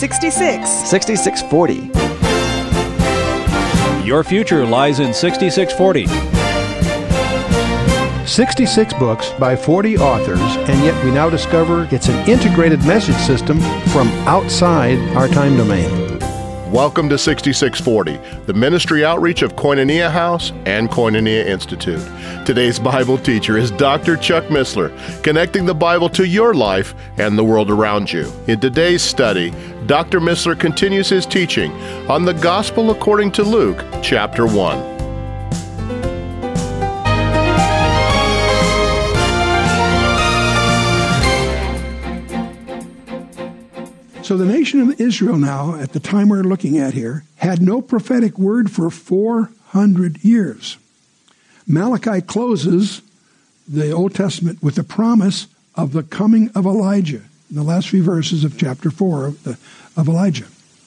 66. 6640. Your future lies in 6640. 66 books by 40 authors, and yet we now discover it's an integrated message system from outside our time domain. Welcome to 6640, the ministry outreach of Koinonia House and Koinonia Institute. Today's Bible teacher is Dr. Chuck Missler, connecting the Bible to your life and the world around you. In today's study, Dr. Missler continues his teaching on the Gospel according to Luke, chapter 1. So the nation of Israel now, at the time we're looking at here, had no prophetic word for 400 years. Malachi closes the Old Testament with the promise of the coming of Elijah, in the last few verses of chapter 4 of Elijah.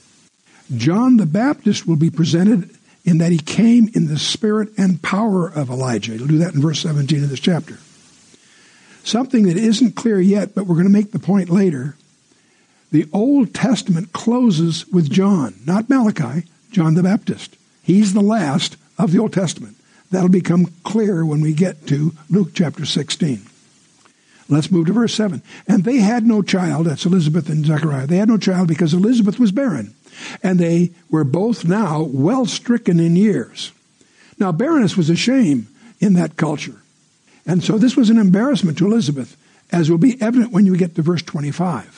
John the Baptist will be presented in that he came in the spirit and power of Elijah. He'll do that in verse 17 of this chapter. Something that isn't clear yet, but we're going to make the point later. The Old Testament closes with John, not Malachi, John the Baptist. He's the last of the Old Testament. That'll become clear when we get to Luke chapter 16. Let's move to verse 7. And they had no child, that's Elizabeth and Zechariah. They had no child because Elizabeth was barren, and they were both now well stricken in years. Now, barrenness was a shame in that culture. And so this was an embarrassment to Elizabeth, as will be evident when you get to verse 25.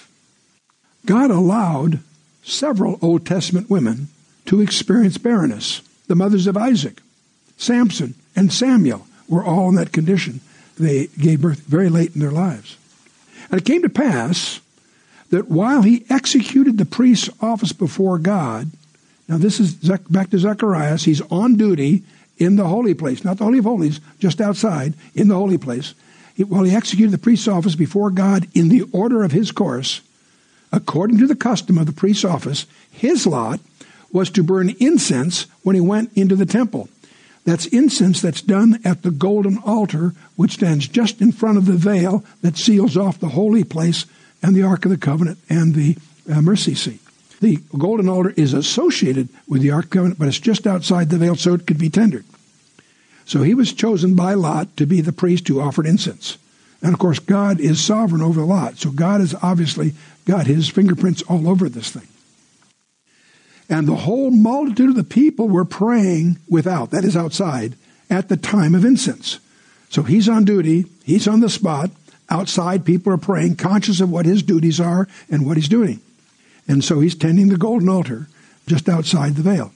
God allowed several Old Testament women to experience barrenness. The mothers of Isaac, Samson, and Samuel were all in that condition. They gave birth very late in their lives. And it came to pass that while he executed the priest's office before God, now this is back to Zechariah, he's on duty in the holy place, not the Holy of Holies, just outside, in the holy place. While he executed the priest's office before God in the order of his course, according to the custom of the priest's office, his lot was to burn incense when he went into the temple. That's incense that's done at the golden altar, which stands just in front of the veil that seals off the holy place and the Ark of the Covenant and the mercy seat. The golden altar is associated with the Ark of the Covenant, but it's just outside the veil so it could be tendered. So he was chosen by Lot to be the priest who offered incense. And of course, God is sovereign over Lot, so God has obviously got his fingerprints all over this thing. And the whole multitude of the people were praying without, that is outside, at the time of incense. So he's on duty, he's on the spot, outside people are praying, conscious of what his duties are and what he's doing. And so he's tending the golden altar just outside the veil.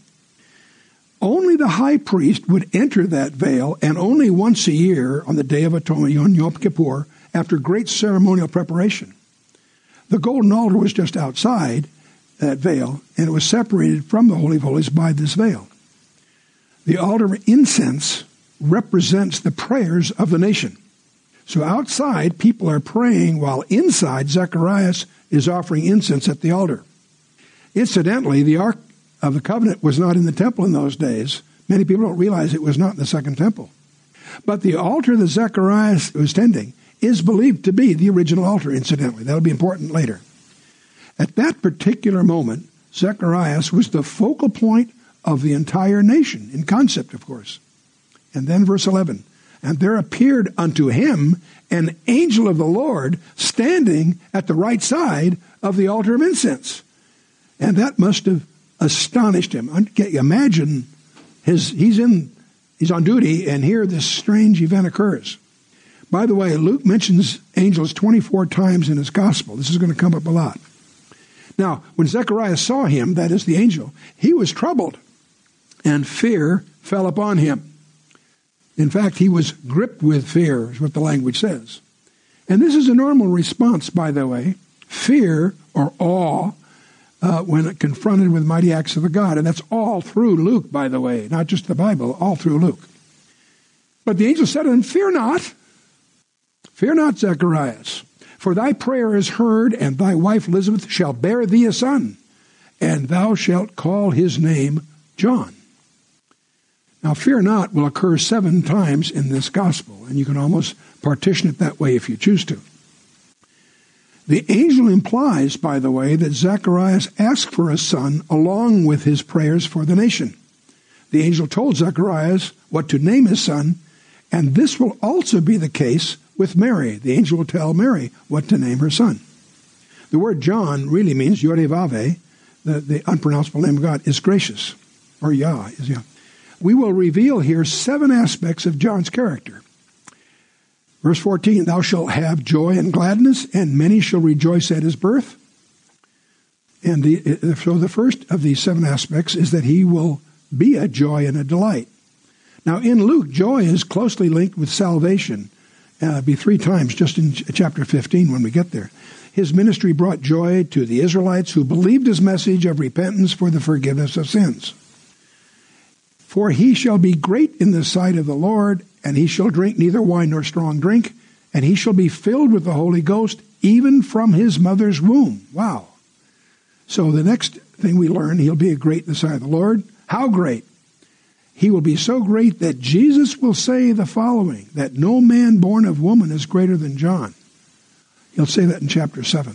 Only the high priest would enter that veil, and only once a year on the Day of Atonement, on Yom Kippur, after great ceremonial preparation. The golden altar was just outside that veil, and it was separated from the Holy of Holies by this veil. The altar of incense represents the prayers of the nation. So outside, people are praying, while inside, Zechariah is offering incense at the altar. Incidentally, the Ark of the Covenant was not in the temple in those days. Many people don't realize it was not in the second temple. But the altar that Zechariah was tending is believed to be the original altar, incidentally. That'll be important later. At that particular moment, Zechariah was the focal point of the entire nation, in concept, of course. And then verse 11, and there appeared unto him an angel of the Lord standing at the right side of the altar of incense. And that must have astonished him. Imagine he's on duty, and here this strange event occurs. By the way, Luke mentions angels 24 times in his gospel. This is going to come up a lot. Now, when Zechariah saw him, that is the angel, he was troubled, and fear fell upon him. In fact, he was gripped with fear, is what the language says. And this is a normal response, by the way, fear or awe, when confronted with mighty acts of the God. And that's all through Luke, by the way, not just the Bible, all through Luke. But the angel said to him, fear not, Zacharias, for thy prayer is heard, and thy wife Elizabeth shall bear thee a son, and thou shalt call his name John. Now, fear not will occur 7 times in this gospel, and you can almost partition it that way if you choose to. The angel implies, by the way, that Zacharias asked for a son along with his prayers for the nation. The angel told Zacharias what to name his son, and this will also be the case with Mary. The angel will tell Mary what to name her son. The word John really means Yod-Heh-Vav-Heh, the unpronounceable name of God, is gracious, or Yah is Yah. We will reveal here 7 aspects of John's character. Verse 14, thou shalt have joy and gladness, and many shall rejoice at his birth. And so the first of these 7 aspects is that he will be a joy and a delight. Now in Luke, joy is closely linked with salvation. Be 3 times just in chapter 15 when we get there. His ministry brought joy to the Israelites who believed his message of repentance for the forgiveness of sins. For he shall be great in the sight of the Lord, and he shall drink neither wine nor strong drink, and he shall be filled with the Holy Ghost, even from his mother's womb. Wow. So the next thing we learn, he'll be great in the sight of the Lord. How great? He will be so great that Jesus will say the following, that no man born of woman is greater than John. He'll say that in chapter 7.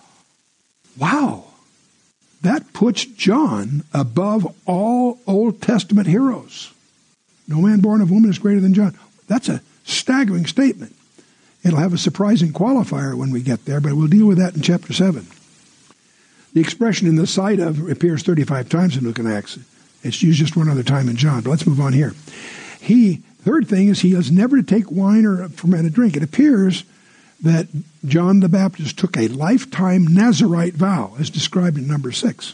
Wow. That puts John above all Old Testament heroes. No man born of woman is greater than John. That's a staggering statement. It'll have a surprising qualifier when we get there, but we'll deal with that in chapter 7. The expression in the sight of appears 35 times in Luke and Acts. It's used just one other time in John, but let's move on here. Third thing is he is never to take wine or fermented drink. It appears that John the Baptist took a lifetime Nazirite vow, as described in number 6.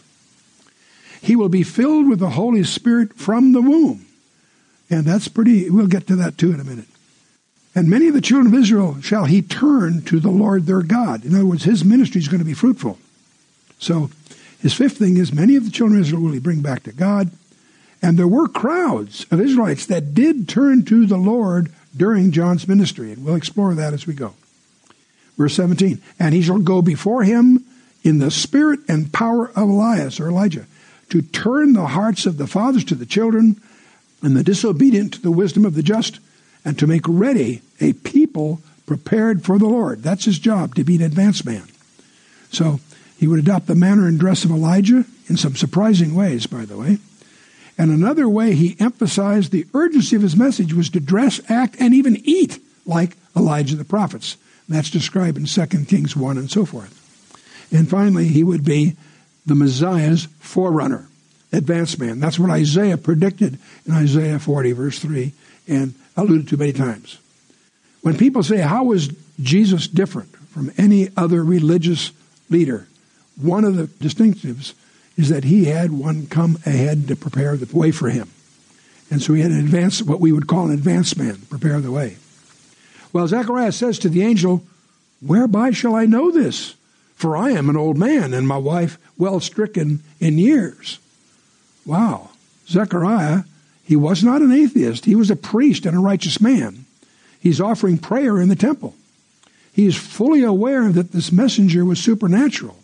He will be filled with the Holy Spirit from the womb. And we'll get to that too in a minute. And many of the children of Israel shall he turn to the Lord their God. In other words, his ministry is going to be fruitful. So his 5th thing is many of the children of Israel will he bring back to God. And there were crowds of Israelites that did turn to the Lord during John's ministry. And we'll explore that as we go. Verse 17, and he shall go before him in the spirit and power of Elias, or Elijah, to turn the hearts of the fathers to the children, and the disobedient to the wisdom of the just, and to make ready a people prepared for the Lord. That's his job, to be an advanced man. So he would adopt the manner and dress of Elijah in some surprising ways, by the way. And another way he emphasized the urgency of his message was to dress, act, and even eat like Elijah the prophets. And that's described in 2 Kings 1 and so forth. And finally, he would be the Messiah's forerunner, advanced man. That's what Isaiah predicted in Isaiah 40, verse 3, and alluded to many times. When people say, how is Jesus different from any other religious leader? One of the distinctives is that he had one come ahead to prepare the way for him. And so he had what we would call an advanced man, prepare the way. Well, Zacharias says to the angel, whereby shall I know this? For I am an old man, and my wife well stricken in years. Wow. Zechariah, he was not an atheist. He was a priest and a righteous man. He's offering prayer in the temple. He is fully aware that this messenger was supernatural.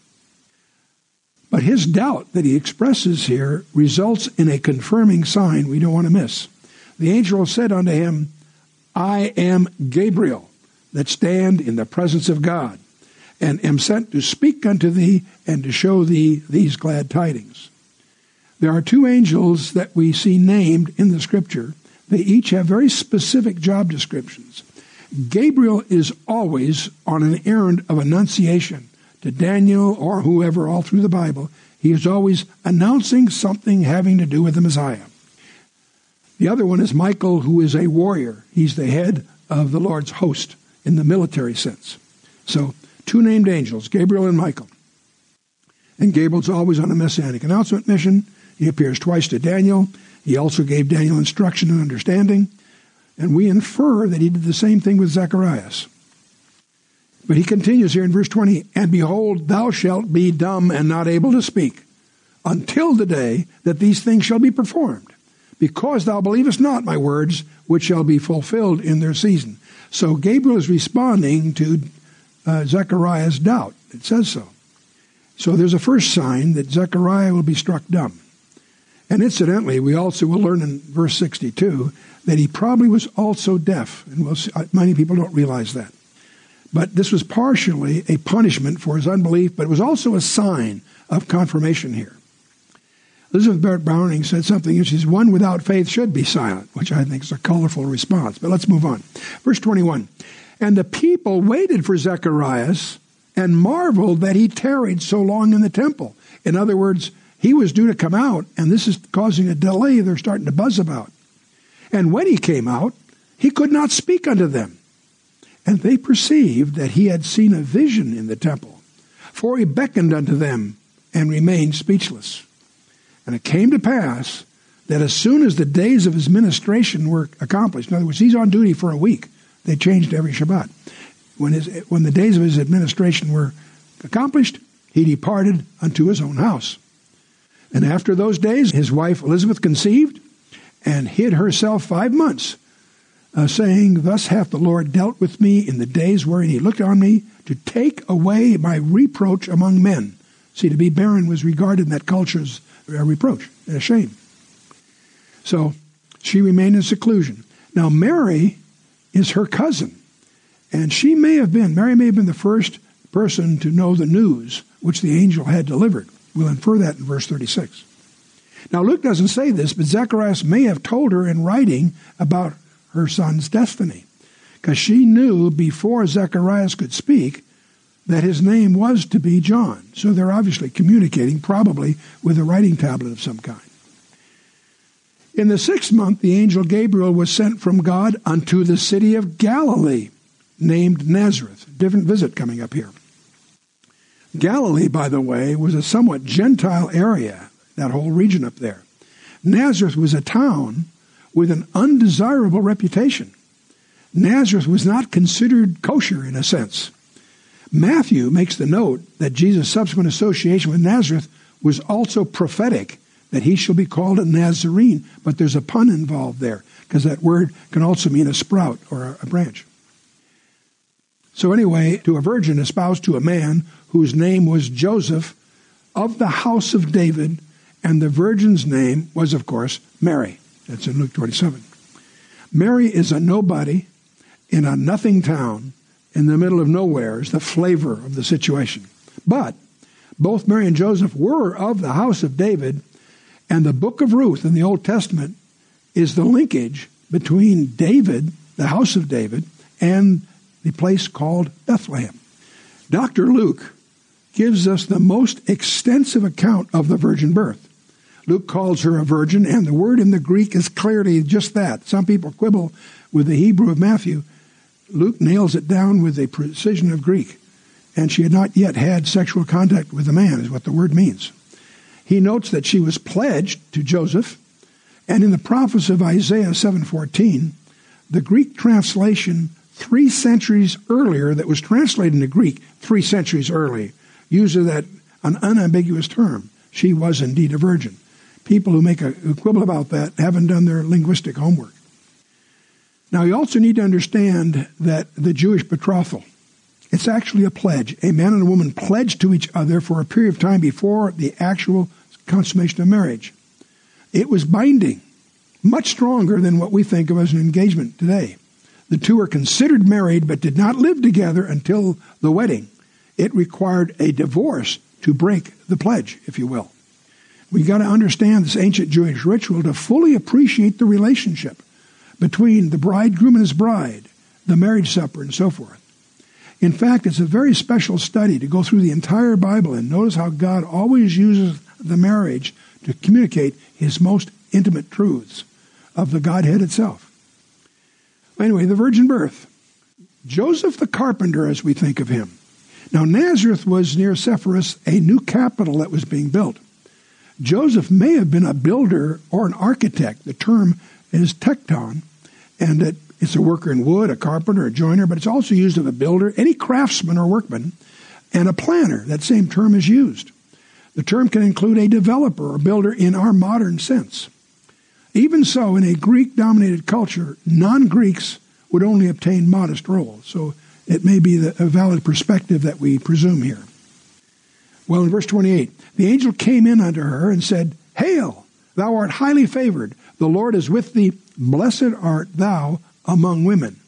But his doubt that he expresses here results in a confirming sign we don't want to miss. The angel said unto him, I am Gabriel, that stand in the presence of God, and am sent to speak unto thee and to show thee these glad tidings. There are 2 angels that we see named in the Scripture. They each have very specific job descriptions. Gabriel is always on an errand of annunciation to Daniel or whoever all through the Bible. He is always announcing something having to do with the Messiah. The other one is Michael, who is a warrior. He's the head of the Lord's host in the military sense. So 2 named angels, Gabriel and Michael. And Gabriel's always on a messianic announcement mission. He appears twice to Daniel. He also gave Daniel instruction and understanding. And we infer that he did the same thing with Zacharias. But he continues here in verse 20, and behold, thou shalt be dumb and not able to speak, until the day that these things shall be performed, because thou believest not my words, which shall be fulfilled in their season. So Gabriel is responding to Zechariah's doubt. It says so. So there's a first sign that Zechariah will be struck dumb. And incidentally, we also will learn in verse 62 that he probably was also deaf. And many people don't realize that. But this was partially a punishment for his unbelief, but it was also a sign of confirmation here. Elizabeth Barrett Browning said something, and she says, one without faith should be silent, which I think is a colorful response. But let's move on. Verse 21, and the people waited for Zacharias and marveled that he tarried so long in the temple. In other words, he was due to come out, and this is causing a delay they're starting to buzz about. And when he came out, he could not speak unto them. And they perceived that he had seen a vision in the temple, for he beckoned unto them and remained speechless. And it came to pass that as soon as the days of his ministration were accomplished, in other words, he's on duty for a week. They changed every Shabbat. When the days of his administration were accomplished, he departed unto his own house. And after those days, his wife Elizabeth conceived and hid herself 5 months, saying, thus hath the Lord dealt with me in the days wherein he looked on me to take away my reproach among men. See, to be barren was regarded in that culture as a reproach and a shame. So she remained in seclusion. Now Mary is her cousin, and Mary may have been the first person to know the news which the angel had delivered. We'll infer that in verse 36. Now Luke doesn't say this, but Zacharias may have told her in writing about her son's destiny, because she knew before Zacharias could speak that his name was to be John. So they're obviously communicating, probably with a writing tablet of some kind. In the 6th month, the angel Gabriel was sent from God unto the city of Galilee, named Nazareth. Different visit coming up here. Galilee, by the way, was a somewhat Gentile area, that whole region up there. Nazareth was a town with an undesirable reputation. Nazareth was not considered kosher in a sense. Matthew makes the note that Jesus' subsequent association with Nazareth was also prophetic, that he shall be called a Nazarene, but there's a pun involved there, because that word can also mean a sprout or a branch. So anyway, to a virgin espoused to a man whose name was Joseph, of the house of David, and the virgin's name was, of course, Mary. That's in Luke 27. Mary is a nobody in a nothing town in the middle of nowhere, is the flavor of the situation. But both Mary and Joseph were of the house of David, and the book of Ruth in the Old Testament is the linkage between David, the house of David, and the place called Bethlehem. Dr. Luke gives us the most extensive account of the virgin birth. Luke calls her a virgin, and the word in the Greek is clearly just that. Some people quibble with the Hebrew of Matthew. Luke nails it down with the precision of Greek. And she had not yet had sexual contact with a man, is what the word means. He notes that she was pledged to Joseph, and in the prophecy of Isaiah 7:14, the Greek translation 3 centuries earlier that was translated into Greek 3 centuries early uses that an unambiguous term. She was indeed a virgin. People who quibble about that haven't done their linguistic homework. Now, you also need to understand that the Jewish betrothal, it's actually a pledge. A man and a woman pledge to each other for a period of time before the actual consummation of marriage. It was binding, much stronger than what we think of as an engagement today. The two were considered married but did not live together until the wedding. It required a divorce to break the pledge, if you will. We've got to understand this ancient Jewish ritual to fully appreciate the relationship between the bridegroom and his bride, the marriage supper, and so forth. In fact, it's a very special study to go through the entire Bible and notice how God always uses the marriage to communicate his most intimate truths of the Godhead itself. Anyway, the virgin birth. Joseph the carpenter, as we think of him. Now, Nazareth was near Sepphoris, a new capital that was being built. Joseph may have been a builder or an architect. The term is tekton, and it's a worker in wood, a carpenter, a joiner, but it's also used of a builder, any craftsman or workman, and a planner. That same term is used. The term can include a developer or builder in our modern sense. Even so, in a Greek-dominated culture, non-Greeks would only obtain modest roles. So it may be a valid perspective that we presume here. Well, in verse 28, the angel came in unto her and said, Hail, thou art highly favored. The Lord is with thee. Blessed art thou among women.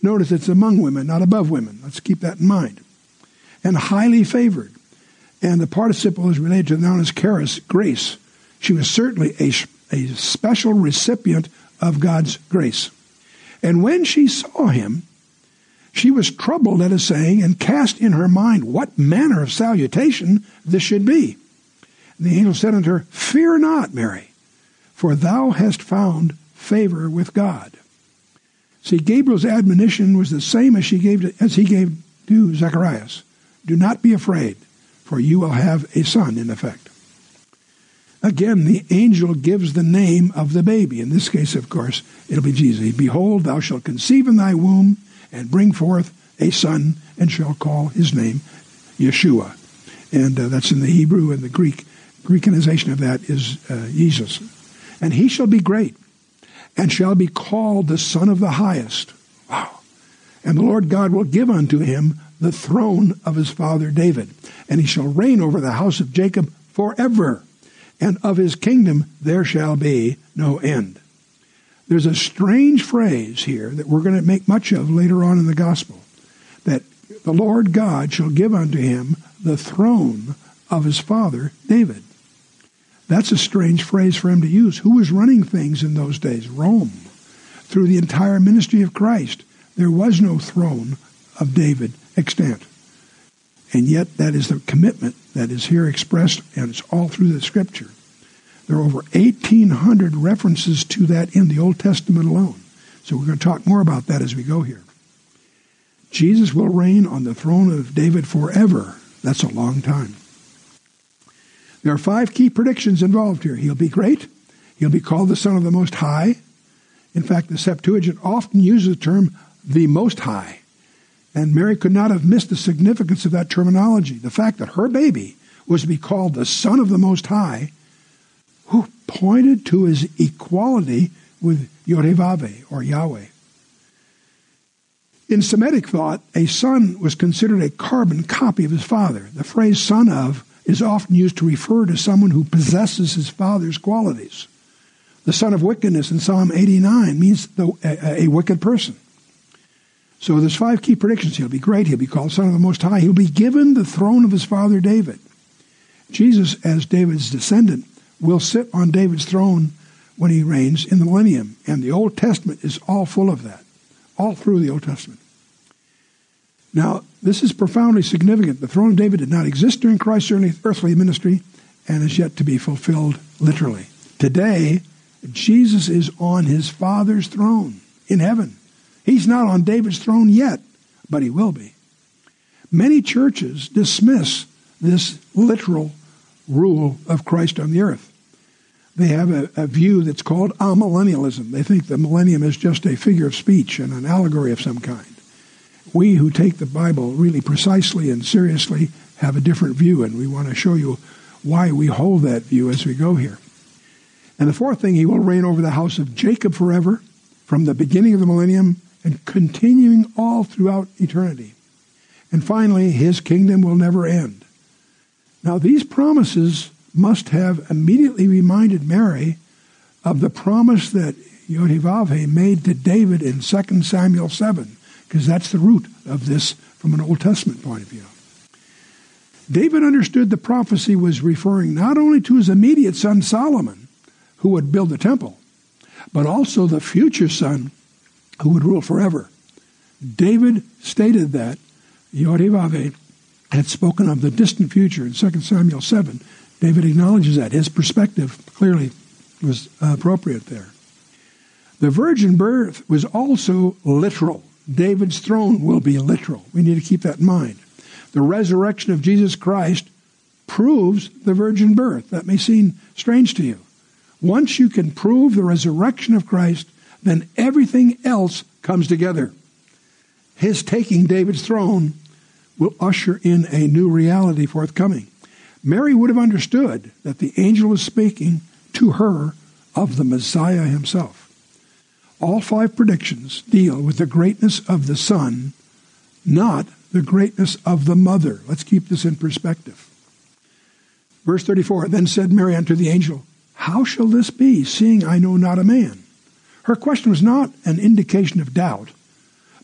Notice it's among women, not above women. Let's keep that in mind. And highly favored. And the participle is related to the noun as charis, grace. She was certainly a special recipient of God's grace. And when she saw him, she was troubled at his saying, and cast in her mind what manner of salutation this should be. And the angel said unto her, Fear not, Mary, for thou hast found favor with God. See, Gabriel's admonition was the same as he gave to Zacharias. Do not be afraid, for you will have a son, in effect. Again, the angel gives the name of the baby. In this case, of course, it'll be Jesus. Behold, thou shalt conceive in thy womb, and bring forth a son, and shall call his name Yeshua. And that's in the Hebrew, and the Greekanization of that is Jesus. And he shall be great, and shall be called the Son of the Highest. Wow. And the Lord God will give unto him the throne of his father David, and he shall reign over the house of Jacob forever, and of his kingdom there shall be no end. There's a strange phrase here that we're going to make much of later on in the gospel, that the Lord God shall give unto him the throne of his father David. That's a strange phrase for him to use. Who was running things in those days? Rome. Through the entire ministry of Christ, there was no throne of David extant. And yet that is the commitment that is here expressed, and it's all through the Scripture. There are over 1,800 references to that in the Old Testament alone. So we're going to talk more about that as we go here. Jesus will reign on the throne of David forever. That's a long time. There are 5 key predictions involved here. He'll be great. He'll be called the Son of the Most High. In fact, the Septuagint often uses the term the Most High. And Mary could not have missed the significance of that terminology. The fact that her baby was to be called the Son of the Most High, who pointed to his equality with Yod-Heh-Vav-Heh, or Yahweh. In Semitic thought, a son was considered a carbon copy of his father. The phrase son of is often used to refer to someone who possesses his father's qualities. The son of wickedness in Psalm 89 means a wicked person. So there's 5 key predictions. He'll be great. He'll be called Son of the Most High. He'll be given the throne of his father David. Jesus, as David's descendant, will sit on David's throne when he reigns in the millennium. And the Old Testament is all full of that, all through the Old Testament. Now, this is profoundly significant. The throne of David did not exist during Christ's earthly ministry and is yet to be fulfilled literally. Today, Jesus is on his Father's throne in heaven. He's not on David's throne yet, but he will be. Many churches dismiss this literal rule of Christ on the earth. They have a view that's called amillennialism. They think the millennium is just a figure of speech and an allegory of some kind. We who take the Bible really precisely and seriously have a different view, and we want to show you why we hold that view as we go here. And the 4th thing, he will reign over the house of Jacob forever, from the beginning of the millennium and continuing all throughout eternity. And finally, his kingdom will never end. Now, these promises must have immediately reminded Mary of the promise that Yod-Heh-Vav-Heh made to David in 2 Samuel 7, because that's the root of this from an Old Testament point of view. David understood the prophecy was referring not only to his immediate son Solomon, who would build the temple, but also the future son who would rule forever. David stated that Yod-Heh-Vav-Heh had spoken of the distant future in 2 Samuel 7. David acknowledges that. His perspective clearly was appropriate there. The virgin birth was also literal. David's throne will be literal. We need to keep that in mind. The resurrection of Jesus Christ proves the virgin birth. That may seem strange to you. Once you can prove the resurrection of Christ, then everything else comes together. His taking David's throne will usher in a new reality forthcoming. Mary would have understood that the angel was speaking to her of the Messiah himself. All 5 predictions deal with the greatness of the Son, not the greatness of the mother. Let's keep this in perspective. Verse 34, then said Mary unto the angel, how shall this be, seeing I know not a man? Her question was not an indication of doubt,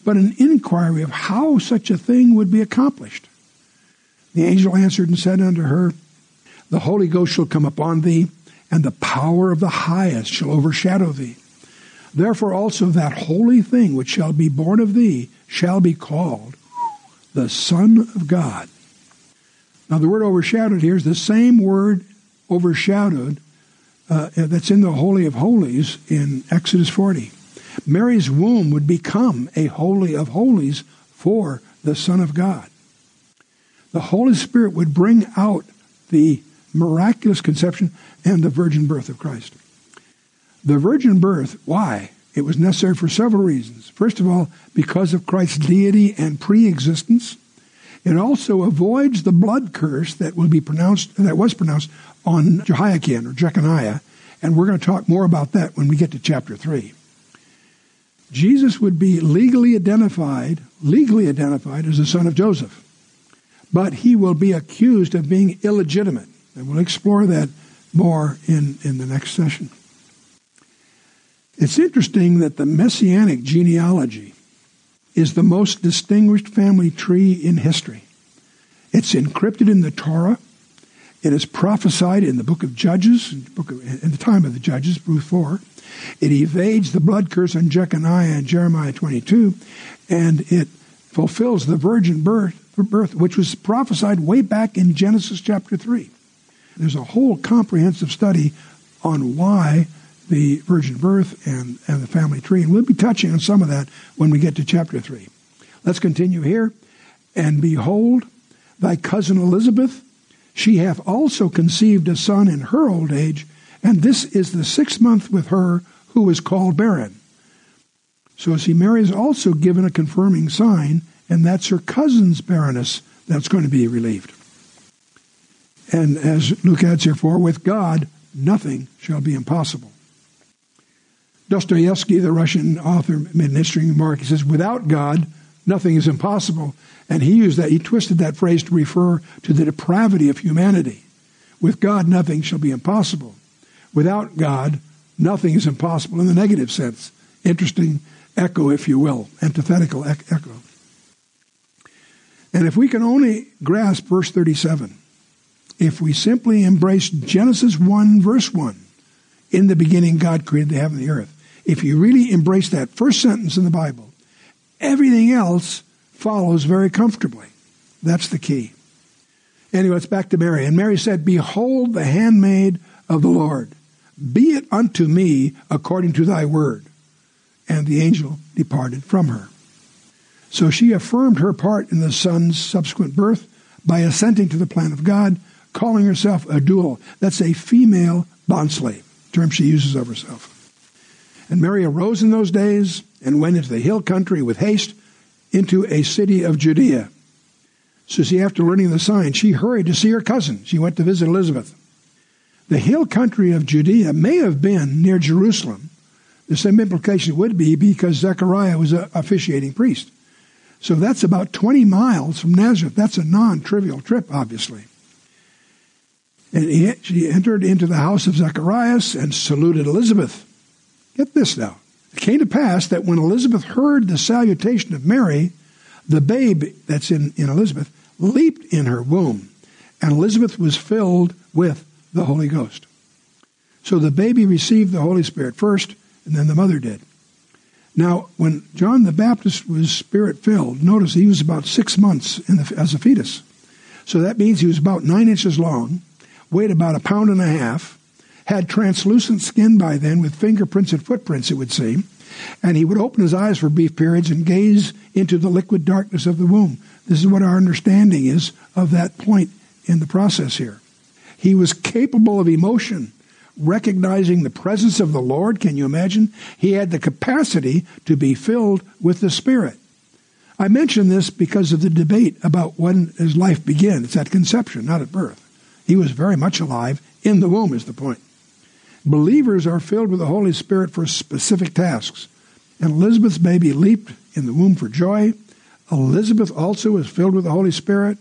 but an inquiry of how such a thing would be accomplished. The angel answered and said unto her, The Holy Ghost shall come upon thee, and the power of the highest shall overshadow thee. Therefore also that holy thing which shall be born of thee shall be called the Son of God. Now the word overshadowed here is the same word overshadowed that's in the Holy of Holies in Exodus 40. Mary's womb would become a Holy of Holies for the Son of God. The Holy Spirit would bring out the miraculous conception and the virgin birth of Christ. The virgin birth, why? It was necessary for several reasons. First of all, because of Christ's deity and pre-existence. It also avoids the blood curse that was pronounced on Jehoiakim or Jeconiah, and we're going to talk more about that when we get to chapter 3. Jesus would be legally identified as the son of Joseph, but he will be accused of being illegitimate, and we'll explore that more in the next session. It's interesting that the Messianic genealogy is the most distinguished family tree in history. It's encrypted in the Torah. It is prophesied in the book of Judges, in the time of the Judges, Ruth 4. It evades the blood curse on Jeconiah and Jeremiah 22, and it fulfills the virgin birth, which was prophesied way back in Genesis chapter 3. There's a whole comprehensive study on why the virgin birth and the family tree, and we'll be touching on some of that when we get to chapter 3. Let's continue here. And behold, thy cousin Elizabeth, she hath also conceived a son in her old age, and this is the 6th month with her who is called barren. So see, Mary is also given a confirming sign, and that's her cousin's barrenness that's going to be relieved. And as Luke adds here, for with God nothing shall be impossible. Dostoevsky, the Russian author, made an interesting remark. He says, without God, nothing is impossible. And he twisted that phrase to refer to the depravity of humanity. With God, nothing shall be impossible. Without God, nothing is impossible in the negative sense. Interesting echo, if you will, antithetical echo. And if we can only grasp verse 37, if we simply embrace Genesis 1, verse 1, in the beginning God created the heaven and the earth. If you really embrace that first sentence in the Bible, everything else follows very comfortably. That's the key. Anyway, it's back to Mary. And Mary said, Behold the handmaid of the Lord. Be it unto me according to thy word. And the angel departed from her. So she affirmed her part in the son's subsequent birth by assenting to the plan of God, calling herself a doula. That's a female bondslave, term she uses of herself. And Mary arose in those days and went into the hill country with haste into a city of Judea. So see, after learning the sign, she hurried to see her cousin. She went to visit Elizabeth. The hill country of Judea may have been near Jerusalem. The same implication would be because Zechariah was an officiating priest. So that's about 20 miles from Nazareth. That's a non-trivial trip, obviously. And she entered into the house of Zacharias and saluted Elizabeth. Get this now. It came to pass that when Elizabeth heard the salutation of Mary, the babe that's in Elizabeth leaped in her womb, and Elizabeth was filled with the Holy Ghost. So the baby received the Holy Spirit first, and then the mother did. Now, when John the Baptist was Spirit-filled, notice he was about 6 months as a fetus. So that means he was about 9 inches long, weighed about 1.5 pounds, had translucent skin by then with fingerprints and footprints, it would seem, and he would open his eyes for brief periods and gaze into the liquid darkness of the womb. This is what our understanding is of that point in the process here. He was capable of emotion, recognizing the presence of the Lord. Can you imagine? He had the capacity to be filled with the Spirit. I mention this because of the debate about when his life began. It's at conception, not at birth. He was very much alive in the womb is the point. Believers are filled with the Holy Spirit for specific tasks. And Elizabeth's baby leaped in the womb for joy. Elizabeth also was filled with the Holy Spirit.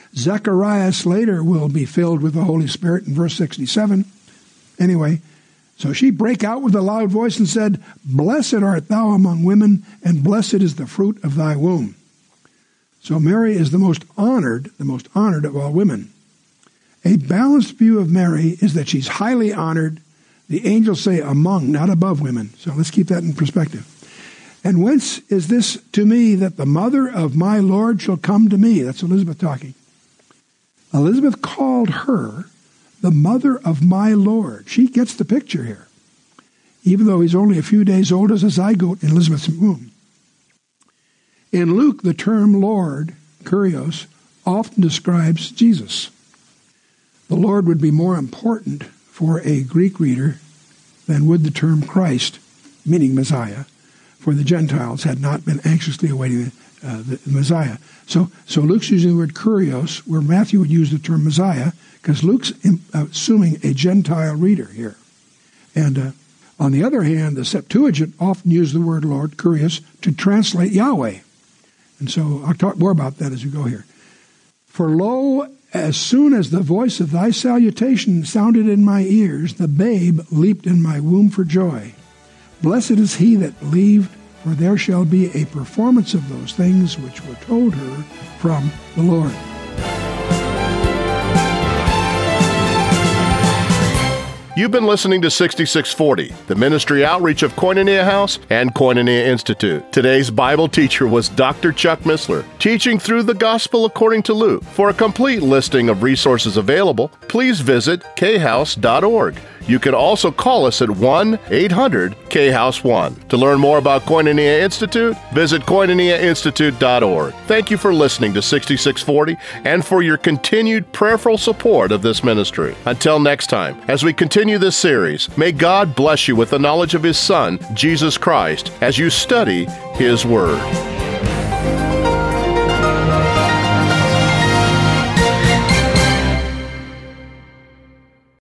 Zacharias later will be filled with the Holy Spirit in verse 67. Anyway, So she brake out with a loud voice and said, Blessed art thou among women, and blessed is the fruit of thy womb. So Mary is the most honored of all women. A balanced view of Mary is that she's highly honored. The angels say among, not above women. So let's keep that in perspective. And whence is this to me that the mother of my Lord shall come to me? That's Elizabeth talking. Elizabeth called her the mother of my Lord. She gets the picture here, even though he's only a few days old as a zygote in Elizabeth's womb. In Luke, the term Lord, kurios, often describes Jesus. The Lord would be more important for a Greek reader than would the term Christ, meaning Messiah, for the Gentiles had not been anxiously awaiting the Messiah. So Luke's using the word kurios, where Matthew would use the term Messiah, because Luke's assuming a Gentile reader here. And on the other hand, the Septuagint often used the word Lord, kurios, to translate Yahweh. And so I'll talk more about that as we go here. For lo, as soon as the voice of thy salutation sounded in my ears, the babe leaped in my womb for joy. Blessed is he that believed, for there shall be a performance of those things which were told her from the Lord. You've been listening to 6640, the ministry outreach of Koinonia House and Koinonia Institute. Today's Bible teacher was Dr. Chuck Missler, teaching through the Gospel according to Luke. For a complete listing of resources available, please visit khouse.org. You can also call us at 1-800-KHOUSE-1. To learn more about Koinonia Institute, visit koinoniainstitute.org. Thank you for listening to 6640 and for your continued prayerful support of this ministry. Until next time, as we continue this series, may God bless you with the knowledge of His Son, Jesus Christ, as you study His Word.